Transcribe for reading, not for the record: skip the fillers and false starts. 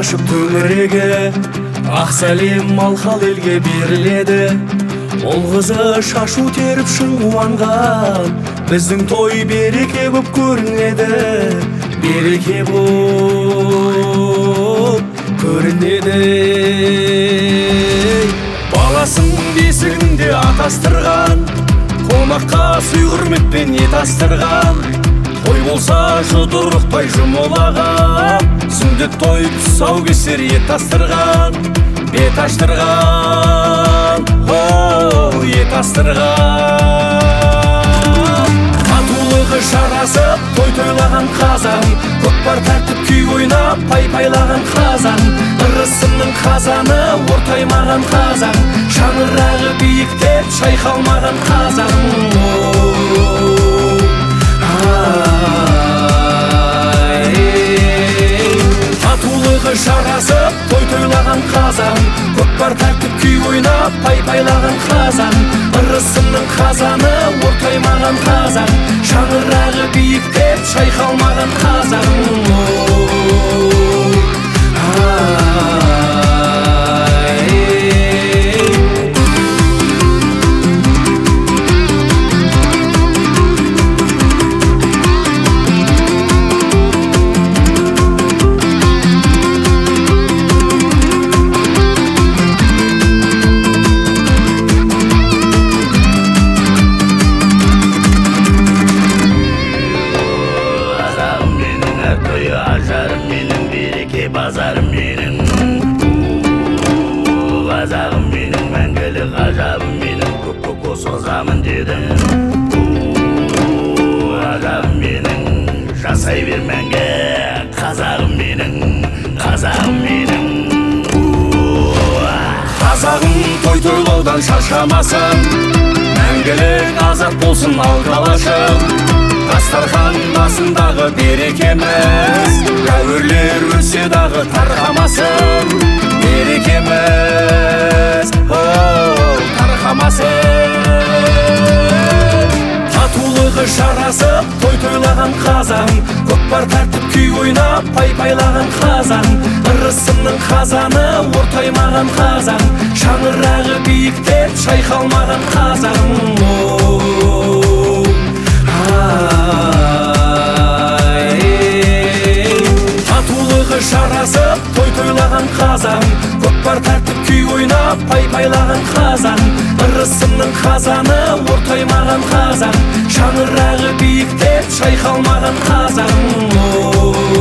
ашып төңірегі, ақ сәлем алқал елге беріледі. Ол қызы шашу теріп шын қуанған, біздің той береке боп көрінеді. Береке боп көрінеді. Баласын бесігінде атастырған, қонаққа сый құрметпен ет астырған. Той болса жұдырықтай жұмылаған, сүндет той тұсаукесер ет астырған. Бет аштырған, ет астырған. Татулығы жарасып той тойлаған қазан, көкпар тартып күй ойнап пай-пайлаған қазан. Ырысымның қазаны ортаймаған қазан, шаңырағы биіктеп шайқалмаған қазан. Татулығы жарасып той тойлаған қазан, көкпар тартып күй ойнап пай-пайлаған қазан. Ырысымның қазаны ортаймаған қазан, шаңырағы биіктеп шайқалмаған қазан. Bazarım benim, қазағым менің, мәңгілік ғажабым менің, көк созамын деdim. Ғажабым менің, жасай бер мәңгі, қазағым менің, қазағым менің. Қазағым той тойлаудан шаршамасын, мәңгілік азат болсын алқалашым. Дастархан басындағы берекеміз, дәуірлер өтсе дағы тарқамасын. Берекеміз, тарқамасын. Татулығы жарасып той тойлаған қазан, көкпар тартып күй ойнап пай-пайлаған қазан. Ырысымның қазаны ортаймаған қазан, шаңырағы биіктеп шайқалмаған қазан. Татулығы жарасып той тойлаған қазан, көкпар тартып күй ойнап пай-пайлаған қазан. Ырысымның қазаны ортаймаған қазан, шаңырағы биіктеп шайқалмаған қазан.